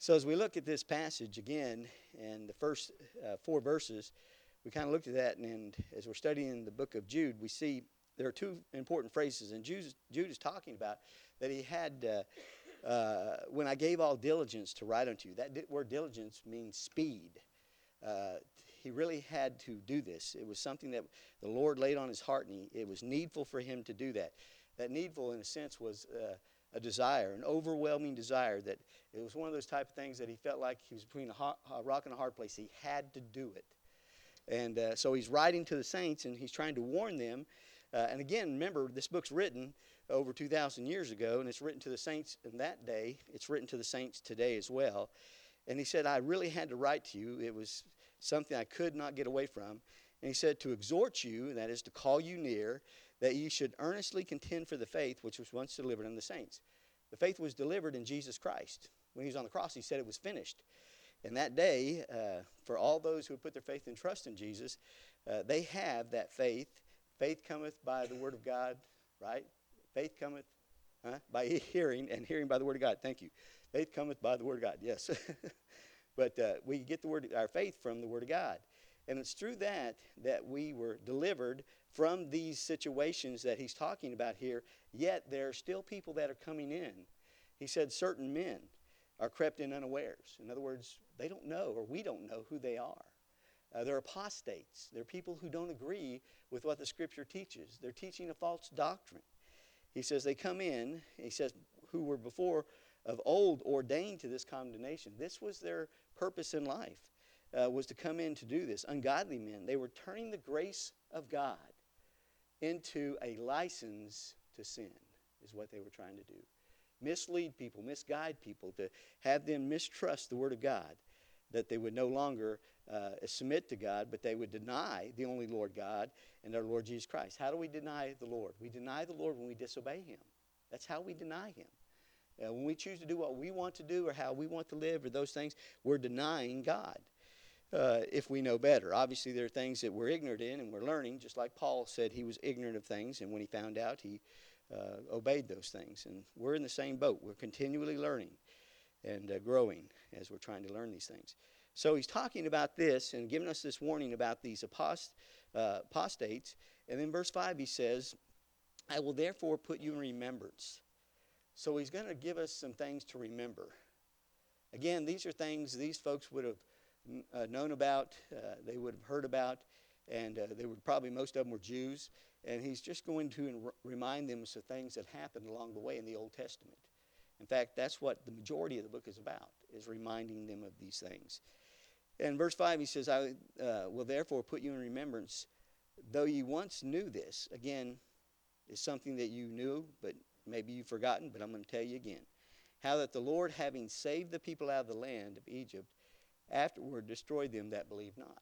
So as we look at this passage again, and the first 4 verses, we kind of looked at that, and as we're studying the book of Jude, we see there are 2 important phrases. And Jude is talking about that he had, when I gave all diligence to write unto you. That word diligence means speed. He really had to do this. It was something that the Lord laid on his heart, and it was needful for him to do that. That needful, in a sense, was a desire, an overwhelming desire, that it was one of those type of things that he felt like he was between a rock and a hard place. He had to do it. And so he's writing to the saints, and he's trying to warn them. And again, remember, this book's written over 2,000 years ago, and it's written to the saints in that day. It's written to the saints today as well. And he said, I really had to write to you. It was something I could not get away from. And he said, to exhort you, and that is to call you near, that you should earnestly contend for the faith which was once delivered unto the saints. The faith was delivered in Jesus Christ. When he was on the cross, he said it was finished. And that day, for all those who have put their faith and trust in Jesus, they have that faith. Faith cometh by the word of God, right? Faith cometh by hearing, and hearing by the word of God. Thank you. Faith cometh by the word of God, yes. But we get our faith from the word of God. And it's through that we were delivered from these situations that he's talking about here, yet there are still people that are coming in. He said certain men are crept in unawares. In other words, they don't know, or we don't know who they are. They're apostates. They're people who don't agree with what the Scripture teaches. They're teaching a false doctrine. He says they come in, he says, who were before of old ordained to this condemnation. This was their purpose in life, was to come in to do this. Ungodly men. They were turning the grace of God into a license to sin, is what they were trying to do. Mislead people, misguide people, to have them mistrust the Word of God, that they would no longer submit to God, but they would deny the only Lord God and our Lord Jesus Christ. How do we deny the Lord? We deny the Lord when we disobey Him. That's how we deny Him. When we choose to do what we want to do or how we want to live or those things, we're denying God. If we know better. Obviously, there are things that we're ignorant in and we're learning, just like Paul said he was ignorant of things, and when he found out, he obeyed those things. And we're in the same boat. We're continually learning and growing as we're trying to learn these things. So he's talking about this and giving us this warning about these apostates. And in verse 5 he says, I will therefore put you in remembrance. So he's going to give us some things to remember. Again, these are things these folks would have known about, they would have heard about, and they would probably, most of them were Jews. And he's just going to remind them of things that happened along the way in the Old Testament. In fact, that's what the majority of the book is about, is reminding them of these things. In verse 5 he says, I will therefore put you in remembrance, though you once knew this. Again, it's something that you knew, but maybe you've forgotten, but I'm going to tell you again. How that the Lord, having saved the people out of the land of Egypt, afterward destroyed them that believed not.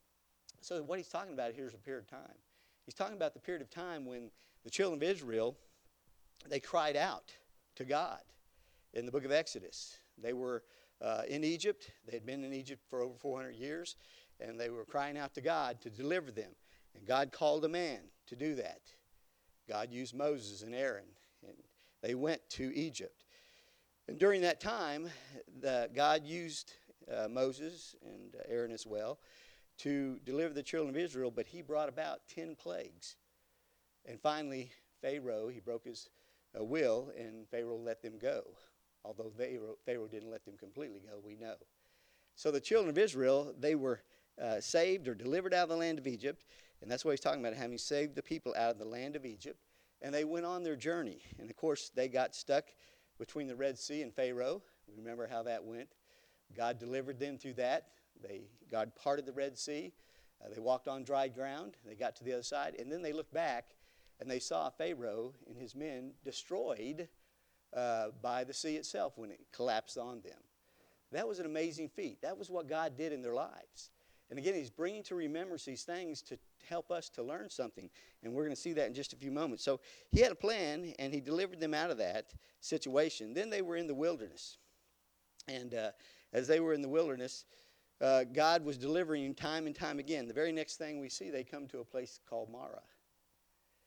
So what he's talking about here is a period of time. He's talking about the period of time when the children of Israel, they cried out to God in the book of Exodus. They were in Egypt. They had been in Egypt for over 400 years, and they were crying out to God to deliver them. And God called a man to do that. God used Moses and Aaron, and they went to Egypt. And during that time, God used Moses and Aaron as well to deliver the children of Israel, but he brought about 10 plagues. And finally, Pharaoh, he broke his will, and Pharaoh let them go. Although Pharaoh didn't let them completely go, we know. So the children of Israel, they were saved or delivered out of the land of Egypt, and that's what he's talking about, having saved the people out of the land of Egypt. And they went on their journey. And of course, they got stuck between the Red Sea and Pharaoh. Remember how that went. God delivered them through that. God parted the Red Sea. They walked on dry ground. They got to the other side. And then they looked back, and they saw Pharaoh and his men destroyed by the sea itself when it collapsed on them. That was an amazing feat. That was what God did in their lives. And again, he's bringing to remembrance these things to help us to learn something. And we're going to see that in just a few moments. So he had a plan, and he delivered them out of that situation. Then they were in the wilderness. And as they were in the wilderness, God was delivering time and time again. The very next thing we see, they come to a place called Marah.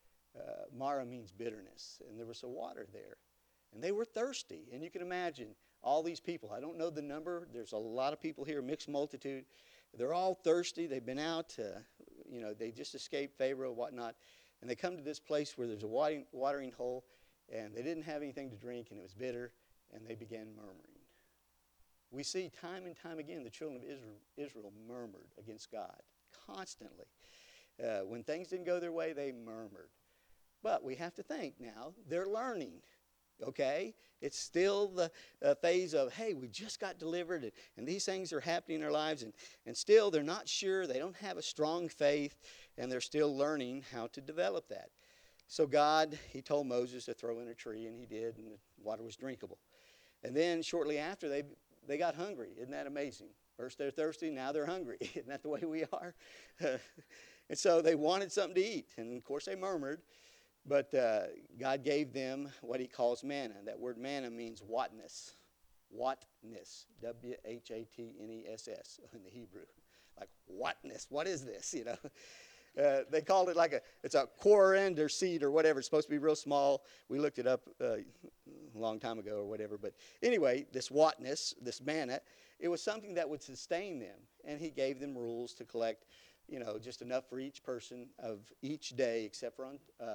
Marah means bitterness, and there was some water there. And they were thirsty. And you can imagine all these people. I don't know the number. There's a lot of people here, mixed multitude. They're all thirsty. They've been out, they just escaped Pharaoh and whatnot. And they come to this place where there's a watering hole, and they didn't have anything to drink, and it was bitter, and they began murmuring. We see time and time again the children of Israel murmured against God constantly. When things didn't go their way, they murmured. But we have to think now, they're learning, okay? It's still the phase of, hey, we just got delivered, and these things are happening in their lives, and still they're not sure. They don't have a strong faith, and they're still learning how to develop that. So God, he told Moses to throw in a tree, and he did, and the water was drinkable. And then shortly after, they got hungry. Isn't that amazing? First they're thirsty, now they're hungry. Isn't that the way we are? And so they wanted something to eat, and of course they murmured. But God gave them what he calls manna. That word manna means whatness. Whatness. W-H-A-T-N-E-S-S in the Hebrew. Like whatness. What is this? They called it it's a coriander seed or whatever. It's supposed to be real small. We looked it up a long time ago or whatever. But anyway, this whatness, this manna, it was something that would sustain them. And he gave them rules to collect just enough for each person of each day, except for on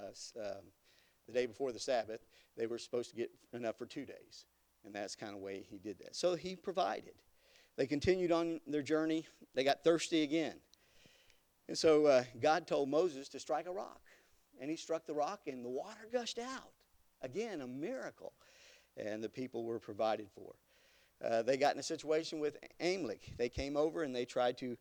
the day before the Sabbath. They were supposed to get enough for 2 days. And that's kind of the way he did that. So he provided. They continued on their journey. They got thirsty again. And so God told Moses to strike a rock. And he struck the rock, and the water gushed out. Again, a miracle. And the people were provided for. They got in a situation with Amalek. They came over, and they tried to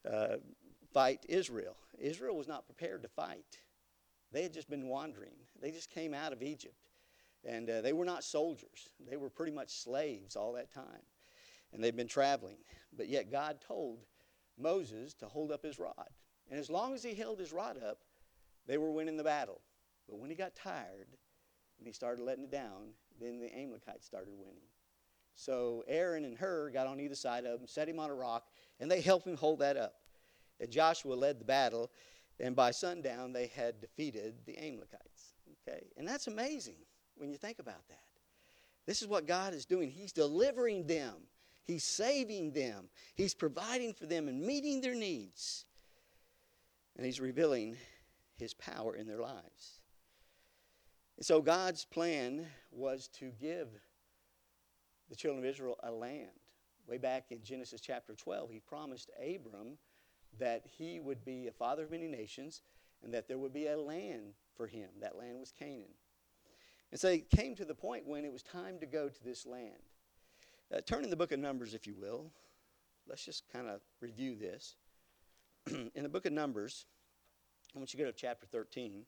fight Israel. Israel was not prepared to fight. They had just been wandering. They just came out of Egypt. And they were not soldiers. They were pretty much slaves all that time. And they'd been traveling. But yet God told Moses to hold up his rod. And as long as he held his rod up, they were winning the battle. But when he got tired and he started letting it down, then the Amalekites started winning. So Aaron and Hur got on either side of him, set him on a rock, and they helped him hold that up. And Joshua led the battle, and by sundown they had defeated the Amalekites. Okay? And that's amazing when you think about that. This is what God is doing. He's delivering them. He's saving them. He's providing for them and meeting their needs. And he's revealing his power in their lives. And so God's plan was to give the children of Israel a land. Way back in Genesis chapter 12, he promised Abram that he would be a father of many nations and that there would be a land for him. That land was Canaan. And so it came to the point when it was time to go to this land. Turn in the book of Numbers, if you will. Let's just kind of review this. In the book of Numbers, I want you to go to chapter 13.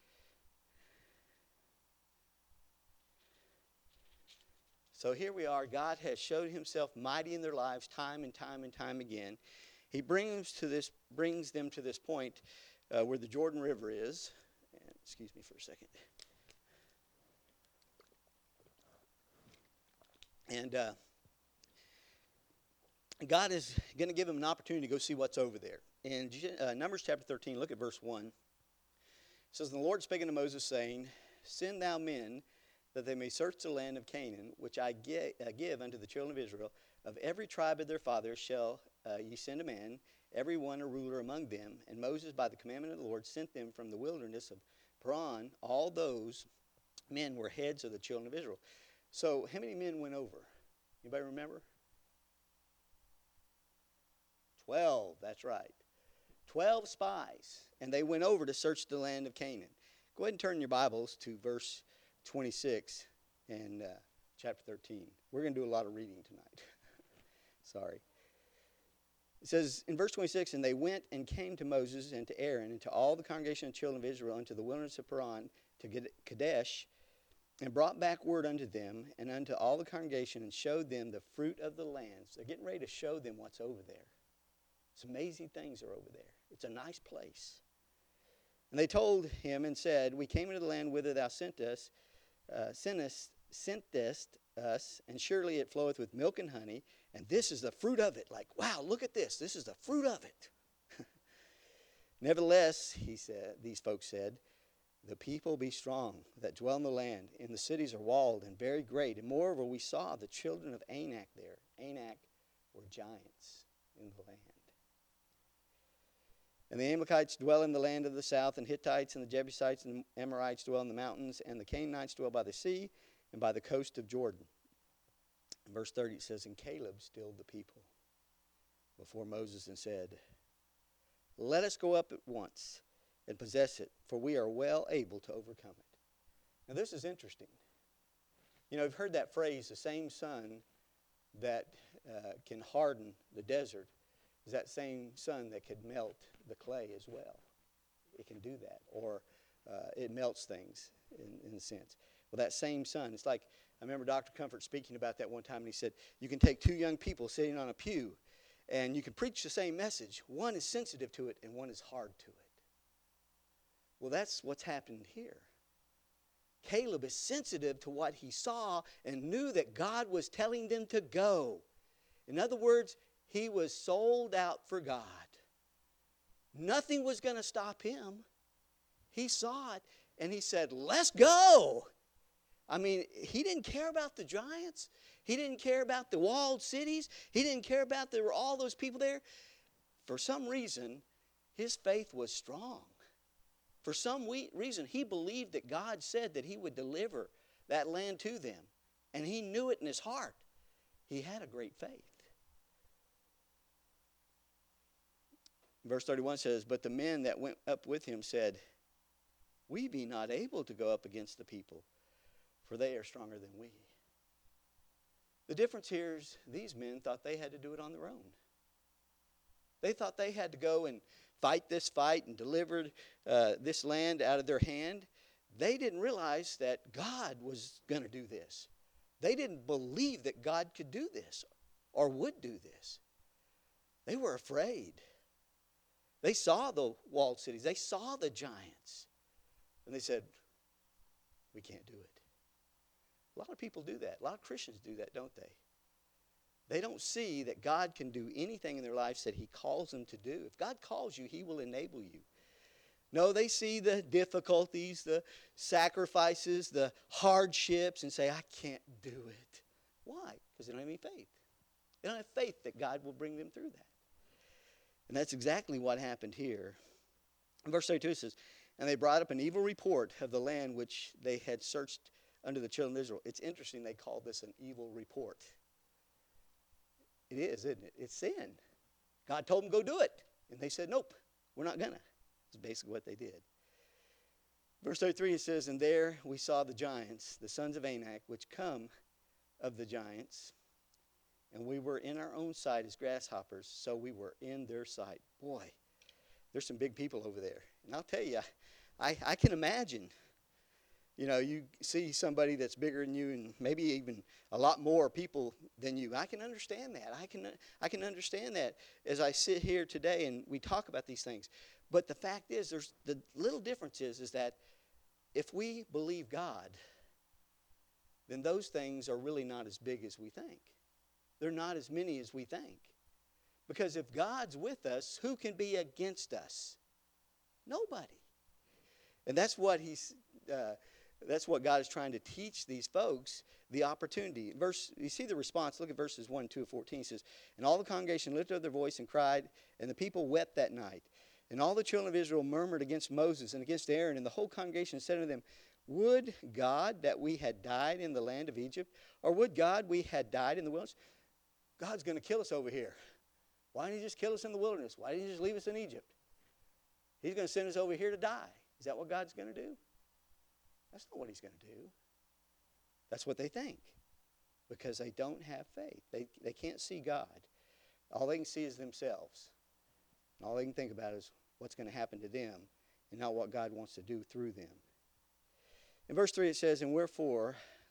So here we are. God has showed himself mighty in their lives time and time and time again. He brings them to this point where the Jordan River is. Excuse me for a second. And God is going to give him an opportunity to go see what's over there. In Numbers chapter 13, look at verse 1. It says, "And the Lord spake unto Moses, saying, Send thou men, that they may search the land of Canaan, which I give unto the children of Israel. Of every tribe of their fathers shall ye send a man, every one a ruler among them. And Moses, by the commandment of the Lord, sent them from the wilderness of Paran. All those men were heads of the children of Israel." So how many men went over? Anybody remember? 12, that's right. 12 spies. And they went over to search the land of Canaan. Go ahead and turn your Bibles to verse 26 in chapter 13. We're going to do a lot of reading tonight. Sorry. It says in verse 26, "And they went and came to Moses and to Aaron and to all the congregation of the children of Israel unto the wilderness of Paran to Kadesh, and brought back word unto them and unto all the congregation, and showed them the fruit of the land." So they're getting ready to show them what's over there. Some amazing things are over there. It's a nice place. And they told him and said, "We came into the land whither thou sentest us, and surely it floweth with milk and honey, and this is the fruit of it." Like, wow, look at this. This is the fruit of it. "Nevertheless," these folks said, the people be strong that dwell in the land, and the cities are walled and very great. And moreover, we saw the children of Anak there. Anak were giants in the land. And the Amalekites dwell in the land of the south, and Hittites and the Jebusites and the Amorites dwell in the mountains, and the Canaanites dwell by the sea and by the coast of Jordan. In verse 30 it says, and Caleb stilled the people before Moses and said, let us go up at once and possess it, for we are well able to overcome it. Now this is interesting. You know, you've heard that phrase, the same sun that can harden the desert is that same sun that could melt the clay as well. It can do that, or it melts things in a sense. Well, that same sun, it's like, I remember Dr. Comfort speaking about that one time, and he said, you can take two young people sitting on a pew, and you can preach the same message. One is sensitive to it, and one is hard to it. Well, that's what's happened here. Caleb is sensitive to what he saw and knew that God was telling them to go. In other words, he was sold out for God. Nothing was going to stop him. He saw it and he said, let's go. I mean, he didn't care about the giants. He didn't care about the walled cities. He didn't care about there were all those people there. For some reason, his faith was strong. For some reason, he believed that God said that he would deliver that land to them. And he knew it in his heart. He had a great faith. Verse 31 says, but the men that went up with him said, we be not able to go up against the people, for they are stronger than we. The difference here is these men thought they had to do it on their own. They thought they had to go and fight this fight and deliver this land out of their hand. They didn't realize that God was going to do this. They didn't believe that God could do this or would do this. They were afraid. They saw the walled cities. They saw the giants. And they said, we can't do it. A lot of people do that. A lot of Christians do that, don't they? They don't see that God can do anything in their lives that he calls them to do. If God calls you, he will enable you. No, they see the difficulties, the sacrifices, the hardships, and say, I can't do it. Why? Because they don't have any faith. They don't have faith that God will bring them through that. And that's exactly what happened here. In verse 32 it says, and they brought up an evil report of the land which they had searched under the children of Israel. It's interesting they call this an evil report. It is, isn't it? It's sin. God told them go do it. And they said, nope, we're not going to. That's basically what they did. Verse 33 it says, and there we saw the giants, the sons of Anak, which come of the giants. And we were in our own sight as grasshoppers, so we were in their sight. Boy, there's some big people over there. And I'll tell you, I can imagine. You know, you see somebody that's bigger than you and maybe even a lot more people than you. I can understand that. I can understand that as I sit here today and we talk about these things. But the fact is, there's the little difference is that if we believe God, then those things are really not as big as we think. They're not as many as we think. Because if God's with us, who can be against us? Nobody. And that's what that's what God is trying to teach these folks, the opportunity. You see the response. Look at verses 1, 2, and 14. It says, and all the congregation lifted up their voice and cried, and the people wept that night. And all the children of Israel murmured against Moses and against Aaron, and the whole congregation said unto them, would God that we had died in the land of Egypt, or would God we had died in the wilderness? God's going to kill us over here. Why didn't he just kill us in the wilderness? Why didn't he just leave us in Egypt? He's going to send us over here to die. Is that what God's going to do? That's not what he's going to do. That's what they think. Because they don't have faith. They can't see God. All they can see is themselves. And all they can think about is what's going to happen to them and not what God wants to do through them. In verse 3 it says, and wherefore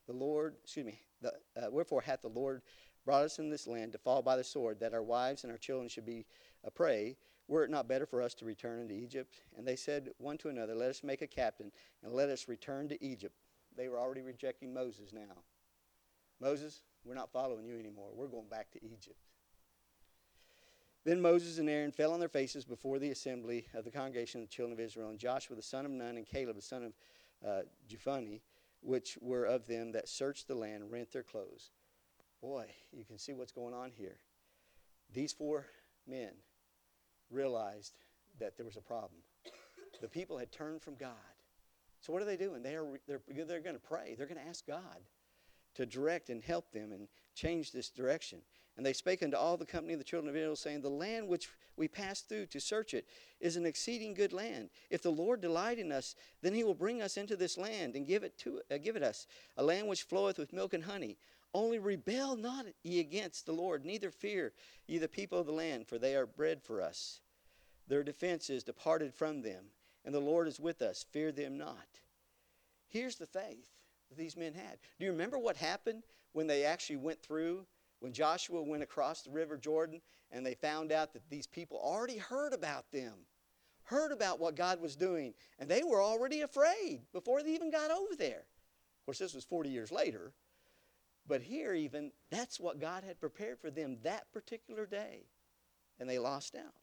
hath the Lord brought us in this land to fall by the sword, that our wives and our children should be a prey. Were it not better for us to return into Egypt? And they said one to another, let us make a captain, and let us return to Egypt. They were already rejecting Moses now. Moses, we're not following you anymore. We're going back to Egypt. Then Moses and Aaron fell on their faces before the assembly of the congregation of the children of Israel, and Joshua the son of Nun and Caleb the son of Jephunneh, which were of them that searched the land, rent their clothes. Boy, you can see what's going on here. These four men realized that there was a problem. The people had turned from God. So what are they doing? They're going to pray. They're going to ask God to direct and help them and change this direction. And they spake unto all the company of the children of Israel, saying, the land which we passed through to search it is an exceeding good land. If the Lord delight in us, then he will bring us into this land and give it us, a land which floweth with milk and honey. Only rebel not ye against the Lord, neither fear ye the people of the land, for they are bread for us. Their defense is departed from them, and the Lord is with us. Fear them not. Here's the faith that these men had. Do you remember what happened when they actually went through, when Joshua went across the river Jordan, and they found out that these people already heard about them, heard about what God was doing, and they were already afraid before they even got over there. Of course, this was 40 years later, but here even, that's what God had prepared for them that particular day, and they lost out.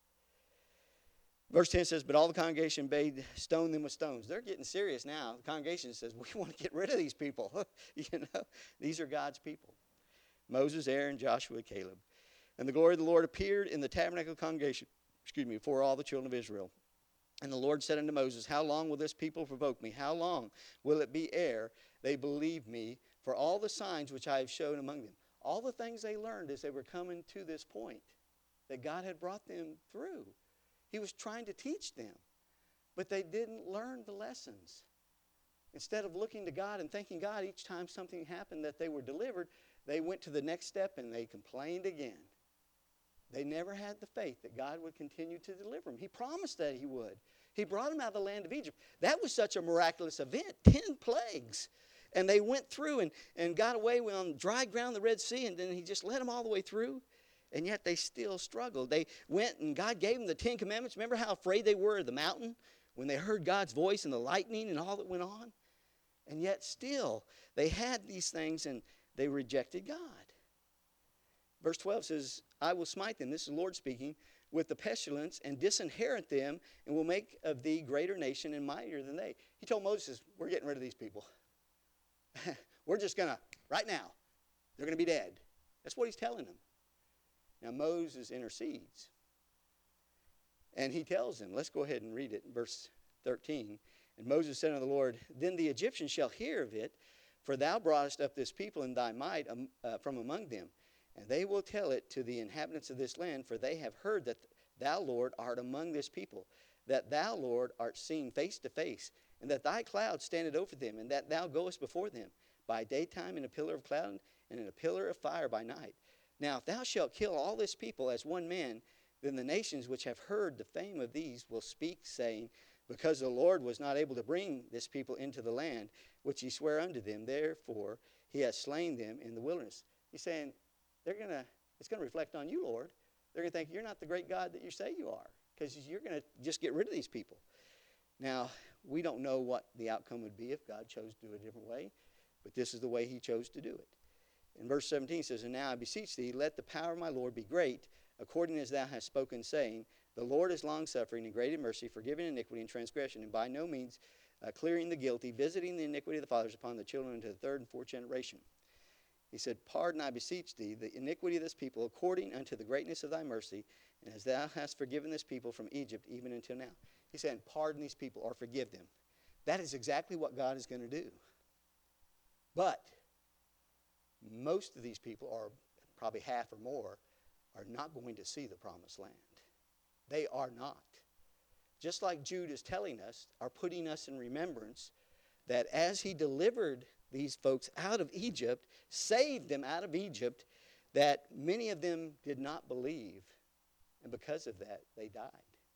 Verse 10 says, but all the congregation bade stone them with stones. They're getting serious now. The congregation says, we want to get rid of these people. These are God's people. Moses, Aaron, Joshua, Caleb. And the glory of the Lord appeared in the tabernacle of the congregation, before all the children of Israel. And the Lord said unto Moses, how long will this people provoke me? How long will it be ere they believe me for all the signs which I have shown among them? All the things they learned as they were coming to this point that God had brought them through. He was trying to teach them, but they didn't learn the lessons. Instead of looking to God and thanking God each time something happened that they were delivered, they went to the next step and they complained again. They never had the faith that God would continue to deliver them. He promised that he would. He brought them out of the land of Egypt. That was such a miraculous event, 10 plagues. And they went through and got away on dry ground, the Red Sea, and then he just led them all the way through. And yet they still struggled. They went and God gave them the 10 Commandments. Remember how afraid they were of the mountain when they heard God's voice and the lightning and all that went on? And yet still they had these things and they rejected God. Verse 12 says, I will smite them, this is the Lord speaking, with the pestilence and disinherit them and will make of thee greater nation and mightier than they. He told Moses, we're getting rid of these people. We're just going to, right now, they're going to be dead. That's what he's telling them. Now Moses intercedes. And he tells them, let's go ahead and read it in verse 13. And Moses said unto the Lord, then the Egyptians shall hear of it, for thou broughtest up this people in thy might from among them. And they will tell it to the inhabitants of this land, for they have heard that thou, Lord, art among this people, that thou, Lord, art seen face to face, and that thy cloud standeth over them, and that thou goest before them by daytime in a pillar of cloud and in a pillar of fire by night. Now if thou shalt kill all this people as one man, then the nations which have heard the fame of these will speak, saying, because the Lord was not able to bring this people into the land which he sware unto them, therefore he has slain them in the wilderness. He's saying, it's going to reflect on you, Lord. They're going to think you're not the great God that you say you are, because you're going to just get rid of these people. Now, we don't know what the outcome would be if God chose to do it a different way, but this is the way he chose to do it. In verse 17 it says, and now I beseech thee, let the power of my Lord be great, according as thou hast spoken, saying, the Lord is longsuffering and great in mercy, forgiving iniquity and transgression, and by no means clearing the guilty, visiting the iniquity of the fathers upon the children into the third and fourth generation. He said, pardon, I beseech thee, the iniquity of this people, according unto the greatness of thy mercy, and as thou hast forgiven this people from Egypt, even until now. He's saying, pardon these people or forgive them. That is exactly what God is going to do. But most of these people, or probably half or more, are not going to see the promised land. They are not. Just like Jude is telling us, are putting us in remembrance that as he delivered these folks out of Egypt, saved them out of Egypt, that many of them did not believe. And because of that, they died.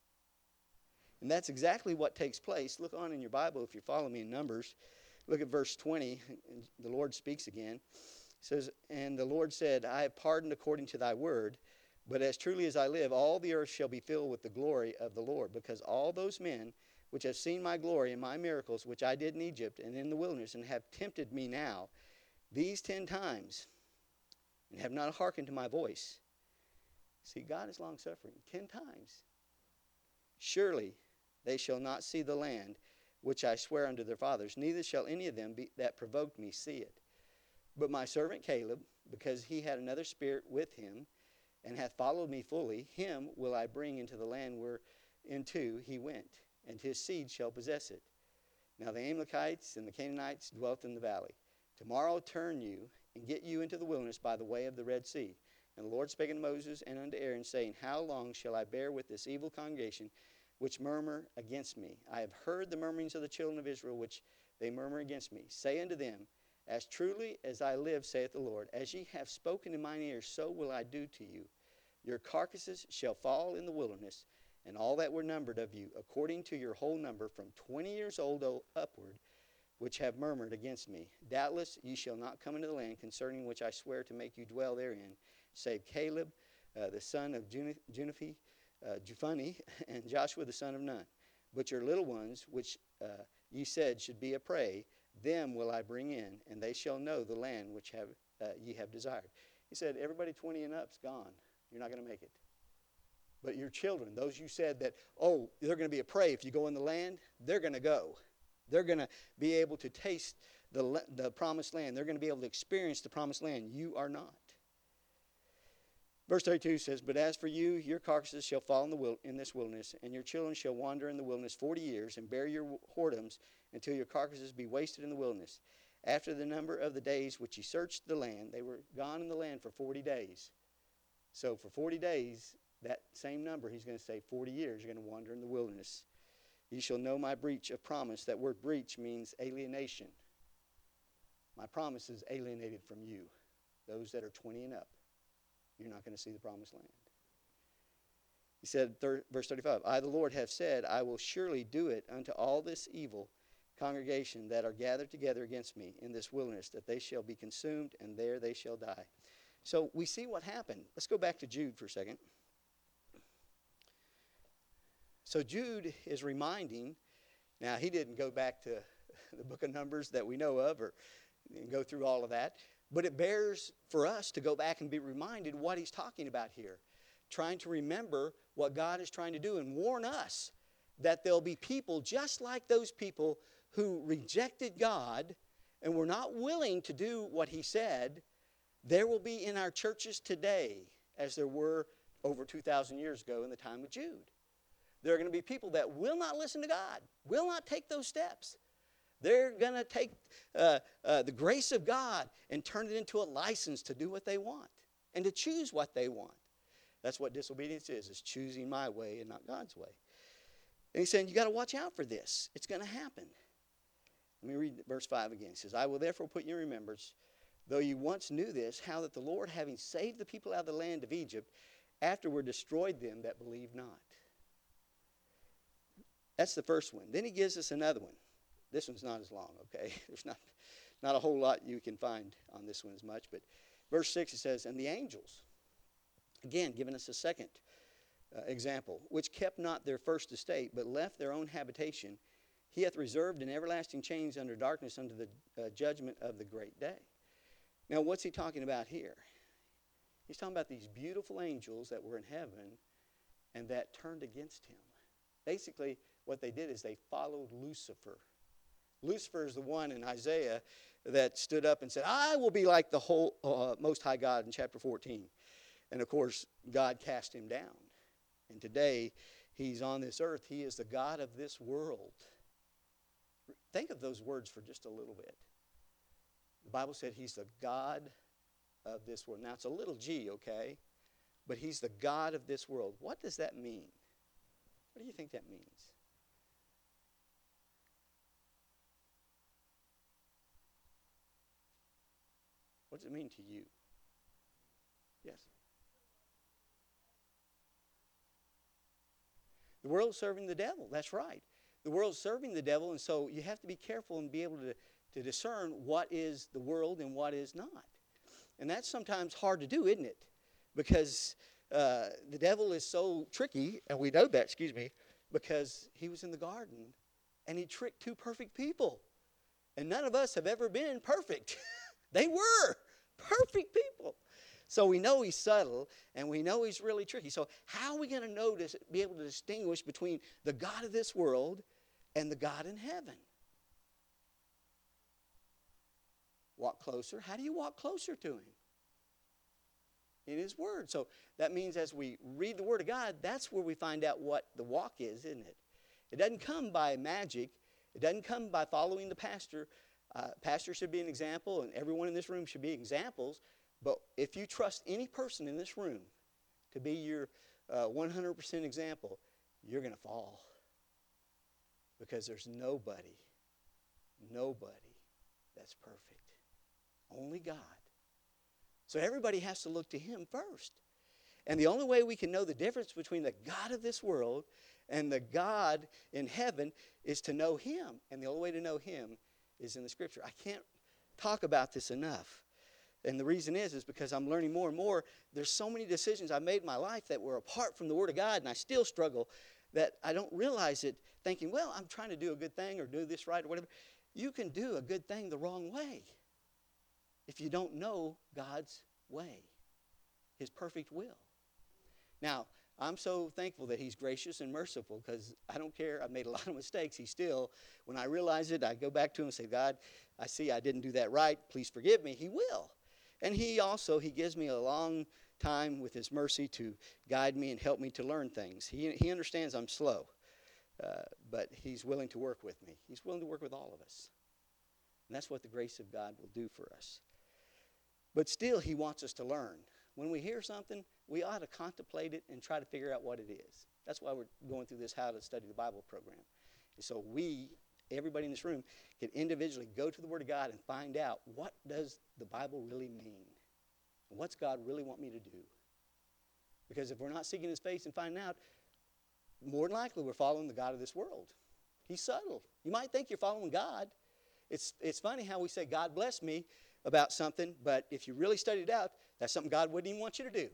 And that's exactly what takes place. Look on in your Bible if you follow me in Numbers. Look at verse 20. The Lord speaks again. It says, and the Lord said, I have pardoned according to thy word, but as truly as I live, all the earth shall be filled with the glory of the Lord, because all those men which have seen my glory and my miracles, which I did in Egypt and in the wilderness, and have tempted me now, these 10 times, and have not hearkened to my voice, See, God is long-suffering. 10 times. Surely they shall not see the land which I swear unto their fathers, neither shall any of them that provoked me see it. But my servant Caleb, because he had another spirit with him, and hath followed me fully, him will I bring into the land whereinto he went, and his seed shall possess it. Now the Amalekites and the Canaanites dwelt in the valley. Tomorrow turn you, and get you into the wilderness by the way of the Red Sea. And the Lord spake unto Moses and unto Aaron, saying, How long shall I bear with this evil congregation, which murmur against me? I have heard the murmurings of the children of Israel, which they murmur against me. Say unto them, As truly as I live, saith the Lord, as ye have spoken in mine ears, so will I do to you. Your carcasses shall fall in the wilderness, and all that were numbered of you, according to your whole number, from 20 years old upward, which have murmured against me. Doubtless ye shall not come into the land concerning which I swear to make you dwell therein, save Caleb, the son of Jephunneh, and Joshua the son of Nun. But your little ones, which ye said should be a prey, them will I bring in, and they shall know the land which ye have desired. He said, everybody 20 and up's gone. You're not going to make it. But your children, those you said that, oh, they're going to be a prey if you go in the land, they're going to go. They're going to be able to taste the promised land. They're going to be able to experience the promised land. You are not. Verse 32 says, But as for you, your carcasses shall fall in this wilderness, and your children shall wander in the wilderness 40 years, and bear your whoredoms until your carcasses be wasted in the wilderness. After the number of the days which ye searched the land, they were gone in the land for 40 days. So for 40 days, that same number, he's going to say 40 years, you're going to wander in the wilderness. Ye shall know my breach of promise. That word breach means alienation. My promise is alienated from you, those that are 20 and up. You're not going to see the promised land. He said, verse 35, I, the Lord, have said, I will surely do it unto all this evil congregation that are gathered together against me in this wilderness, that they shall be consumed, and there they shall die. So we see what happened. Let's go back to Jude for a second. So Jude is reminding, now he didn't go back to the book of Numbers that we know of or go through all of that, but it bears for us to go back and be reminded what he's talking about here, trying to remember what God is trying to do and warn us that there'll be people just like those people who rejected God and were not willing to do what he said. There will be in our churches today, as there were over 2,000 years ago in the time of Jude. There are going to be people that will not listen to God, will not take those steps. They're going to take the grace of God and turn it into a license to do what they want and to choose what they want. That's what disobedience is choosing my way and not God's way. And he's saying, you got to watch out for this. It's going to happen. Let me read verse 5 again. He says, I will therefore put you in remembrance, though you once knew this, how that the Lord, having saved the people out of the land of Egypt, afterward destroyed them that believed not. That's the first one. Then he gives us another one. This one's not as long, okay? There's not a whole lot you can find on this one as much. But verse 6, it says, And the angels, again, giving us a second example, which kept not their first estate, but left their own habitation, he hath reserved in everlasting chains under darkness unto the judgment of the great day. Now, what's he talking about here? He's talking about these beautiful angels that were in heaven and that turned against him. Basically, what they did is they followed Lucifer. Lucifer is the one in Isaiah that stood up and said, I will be like the whole Most High God in chapter 14. And of course, God cast him down. And today, he's on this earth. He is the God of this world. Think of those words for just a little bit. The Bible said he's the God of this world. Now, it's a little g, okay? But he's the God of this world. What does that mean? What do you think that means? What does it mean to you? Yes. The world's serving the devil. That's right. The world's serving the devil, and so you have to be careful and be able to discern what is the world and what is not. And that's sometimes hard to do, isn't it? Because the devil is so tricky, and we know that, because he was in the garden, and he tricked two perfect people. And none of us have ever been perfect. They were perfect people. So we know he's subtle, and we know he's really tricky. So how are we going to be able to distinguish between the God of this world and the God in heaven? Walk closer. How do you walk closer to him? In his word. So that means as we read the word of God, that's where we find out what the walk is, isn't it? It doesn't come by magic. It doesn't come by following the pastor. Pastor should be an example, and everyone in this room should be examples. But if you trust any person in this room to be your 100% example, you're going to fall. Because there's nobody that's perfect. Only God. So everybody has to look to him first. And the only way we can know the difference between the God of this world and the God in heaven is to know him. And the only way to know him is in the Scripture. I can't talk about this enough. And the reason is because I'm learning more and more. There's so many decisions I made in my life that were apart from the Word of God, and I still struggle that I don't realize it, thinking, well, I'm trying to do a good thing or do this right or whatever. You can do a good thing the wrong way if you don't know God's way, his perfect will. Now, I'm so thankful that he's gracious and merciful, because I don't care. I've made a lot of mistakes. He still, when I realize it, I go back to him and say, God, I see I didn't do that right. Please forgive me. He will. And he gives me a long time with his mercy to guide me and help me to learn things. He understands I'm slow, but he's willing to work with me. He's willing to work with all of us. And that's what the grace of God will do for us. But still, he wants us to learn. When we hear something, we ought to contemplate it and try to figure out what it is. That's why we're going through this How to Study the Bible program. And so everybody in this room, can individually go to the Word of God and find out, what does the Bible really mean? What's God really want me to do? Because if we're not seeking his face and finding out, more than likely we're following the God of this world. He's subtle. You might think you're following God. It's funny how we say, God bless me, about something, but if you really study it out, that's something God wouldn't even want you to do.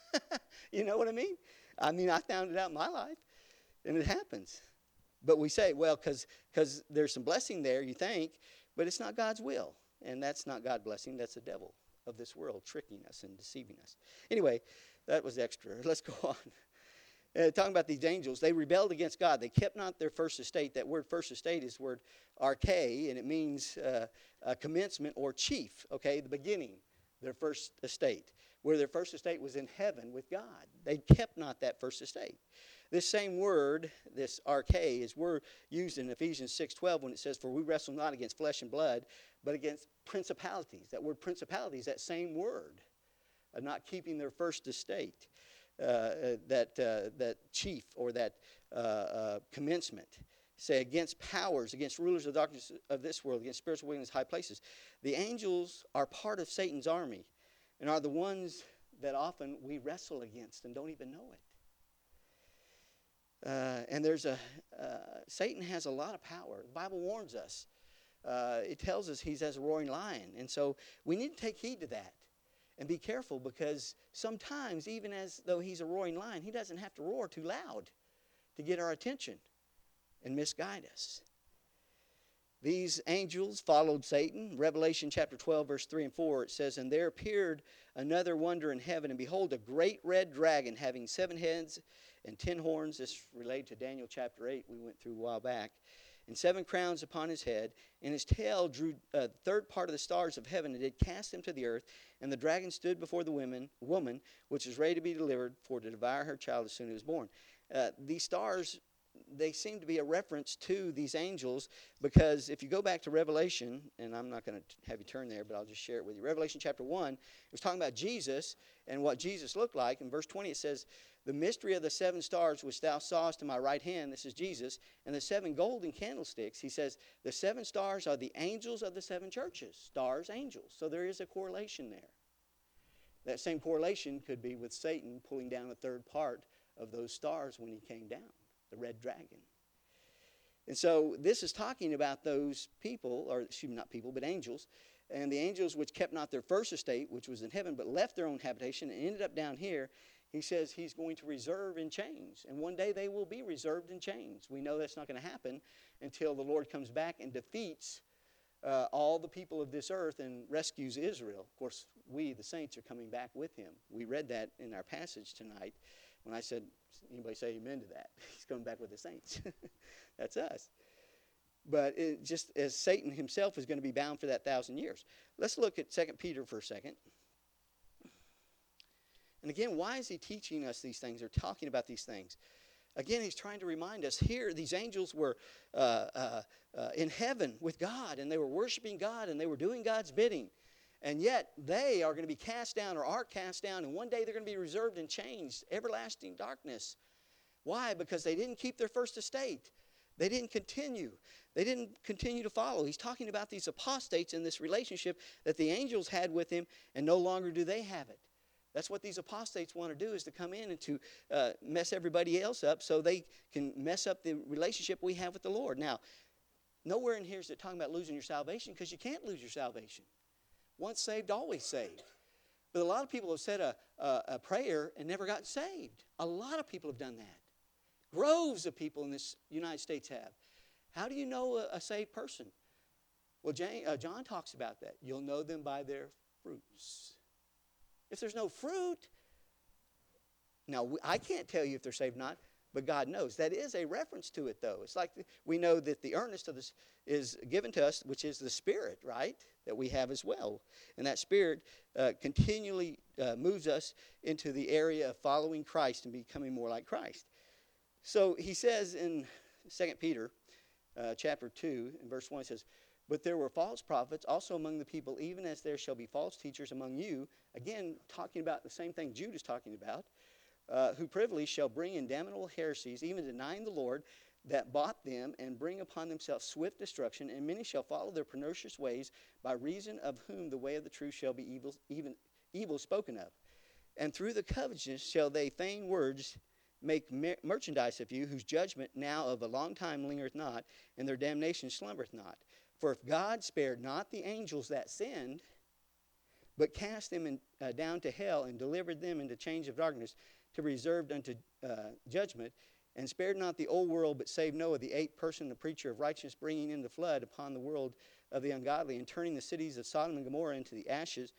You know what I mean? I found it out in my life, and it happens. But we say, well, because there's some blessing there, you think, but it's not God's will. And that's not God blessing. That's the devil of this world tricking us and deceiving us. Anyway, that was extra. Let's go on. Talking about these angels, they rebelled against God. They kept not their first estate. That word first estate is the word arche, and it means commencement or chief, okay, the beginning, their first estate, where their first estate was in heaven with God. They kept not that first estate. This same word, this arche, is word used in Ephesians 6:12 when it says, for we wrestle not against flesh and blood, but against principalities. That word principalities, that same word, not keeping their first estate. That chief or that commencement. Say against powers, against rulers of darkness of this world, against spiritual wickedness in high places. The angels are part of Satan's army and are the ones that often we wrestle against and don't even know it. And Satan has a lot of power. The Bible warns us. It tells us he's as a roaring lion. And so we need to take heed to that. And be careful, because sometimes, even as though he's a roaring lion, he doesn't have to roar too loud to get our attention and misguide us. These angels followed Satan. Revelation chapter 12, verse 3 and 4, it says, and there appeared another wonder in heaven, and behold, a great red dragon having 7 heads and 10 horns. This related to Daniel chapter 8 we went through a while back. And 7 crowns upon his head, and his tail drew a third part of the stars of heaven, and did cast them to the earth. And the dragon stood before the woman, which was ready to be delivered, for to devour her child as soon as it was born. These stars, they seem to be a reference to these angels, because if you go back to Revelation, and I'm not going to have you turn there, but I'll just share it with you. Revelation chapter 1, it was talking about Jesus and what Jesus looked like. In verse 20 it says, the mystery of the 7 stars which thou sawest in my right hand, this is Jesus, and the 7 golden candlesticks, he says, the 7 stars are the angels of the 7 churches. Stars, angels. So there is a correlation there. That same correlation could be with Satan pulling down a third part of those stars when he came down, the red dragon. And so this is talking about those people, or excuse me, not people, but angels, and the angels which kept not their first estate, which was in heaven, but left their own habitation and ended up down here. He says he's going to reserve in chains. And one day they will be reserved in chains. We know that's not going to happen until the Lord comes back and defeats all the people of this earth and rescues Israel. Of course, we, the saints, are coming back with him. We read that in our passage tonight when I said, anybody say amen to that? He's coming back with the saints. That's us. But just as Satan himself is going to be bound for that 1,000 years. Let's look at 2 Peter for a second. And again, why is he teaching us these things or talking about these things? Again, he's trying to remind us here, these angels were in heaven with God, and they were worshiping God, and they were doing God's bidding. And yet, they are going to be cast down or are cast down, and one day they're going to be reserved and changed, everlasting darkness. Why? Because they didn't keep their first estate. They didn't continue. They didn't continue to follow. He's talking about these apostates in this relationship that the angels had with him, and no longer do they have it. That's what these apostates want to do, is to come in and to mess everybody else up so they can mess up the relationship we have with the Lord. Now, nowhere in here is it talking about losing your salvation, because you can't lose your salvation. Once saved, always saved. But a lot of people have said a prayer and never gotten saved. A lot of people have done that. Groves of people in this United States have. How do you know a saved person? Well, John talks about that. You'll know them by their fruits. If there's no fruit, now I can't tell you if they're saved or not, but God knows. That is a reference to it, though. It's like we know that the earnest of this is given to us, which is the Spirit, right, that we have as well. And that Spirit continually moves us into the area of following Christ and becoming more like Christ. So he says in 2 Peter chapter 2, in verse 1, it says, "But there were false prophets also among the people, even as there shall be false teachers among you." Again, talking about the same thing Jude is talking about. "Who privily shall bring in damnable heresies, even denying the Lord that bought them, and bring upon themselves swift destruction. And many shall follow their pernicious ways, by reason of whom the way of the truth shall be evil spoken of. And through the covetousness shall they feign words make merchandise of you, whose judgment now of a long time lingereth not, and their damnation slumbereth not. For if God spared not the angels that sinned, but cast them down to hell, and delivered them into chains of darkness, to be reserved unto judgment, and spared not the old world, but saved Noah, the eighth person, the preacher of righteousness, bringing in the flood upon the world of the ungodly, and turning the cities of Sodom and Gomorrah into the ashes,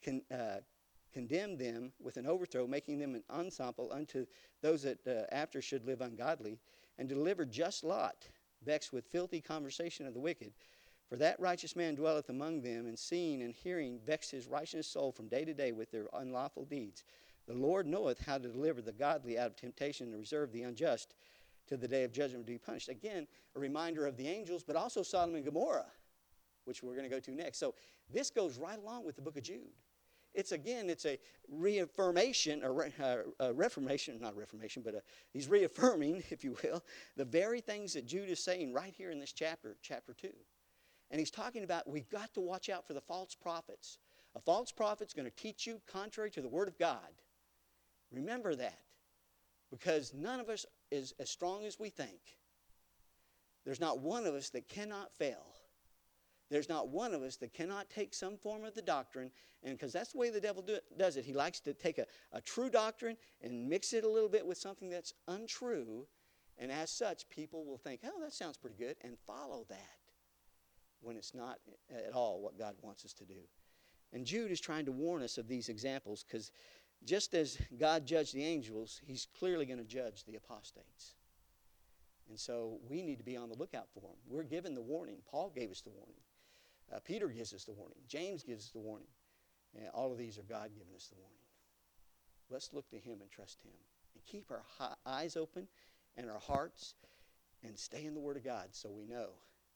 condemned them with an overthrow, making them an ensample unto those that after should live ungodly, and delivered just Lot, vexed with filthy conversation of the wicked. For that righteous man dwelleth among them, and seeing and hearing vexed his righteous soul from day to day with their unlawful deeds. The Lord knoweth how to deliver the godly out of temptation, and reserve the unjust to the day of judgment to be punished." Again, a reminder of the angels, but also Sodom and Gomorrah, which we're going to go to next. So this goes right along with the book of Jude. It's a reaffirmation, a reformation, not a reformation, but he's reaffirming, if you will, the very things that Jude is saying right here in this chapter 2. And he's talking about we've got to watch out for the false prophets. A false prophet's going to teach you contrary to the Word of God. Remember that, because none of us is as strong as we think. There's not one of us that cannot fail. There's not one of us that cannot take some form of the doctrine, and because that's the way the devil does it. He likes to take a true doctrine and mix it a little bit with something that's untrue, and as such, people will think, oh, that sounds pretty good, and follow that, when it's not at all what God wants us to do. And Jude is trying to warn us of these examples, because just as God judged the angels, he's clearly going to judge the apostates. And so we need to be on the lookout for them. We're given the warning. Paul gave us the warning. Peter gives us the warning. James gives us the warning. And all of these are God giving us the warning. Let's look to him and trust him. And keep our eyes open and our hearts, and stay in the Word of God so we know.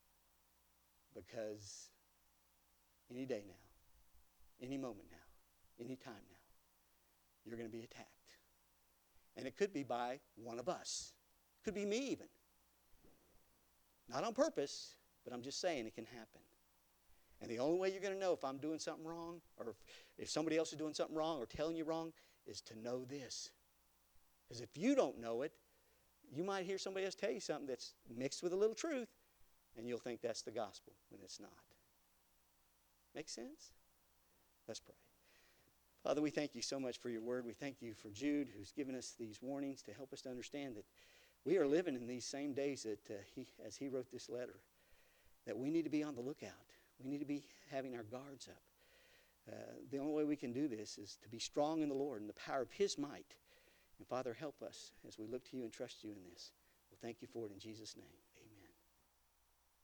Because any day now, any moment now, any time now, you're going to be attacked. And it could be by one of us. It could be me even. Not on purpose, but I'm just saying it can happen. And the only way you're going to know if I'm doing something wrong, or if somebody else is doing something wrong or telling you wrong, is to know this. Because if you don't know it, you might hear somebody else tell you something that's mixed with a little truth, and you'll think that's the gospel when it's not. Make sense? Let's pray. Father, we thank you so much for your word. We thank you for Jude, who's given us these warnings to help us to understand that we are living in these same days that as he wrote this letter, that we need to be on the lookout. We need to be having our guards up. The only way we can do this is to be strong in the Lord and the power of His might. And Father, help us as we look to You and trust You in this. We'll thank You for it in Jesus' name.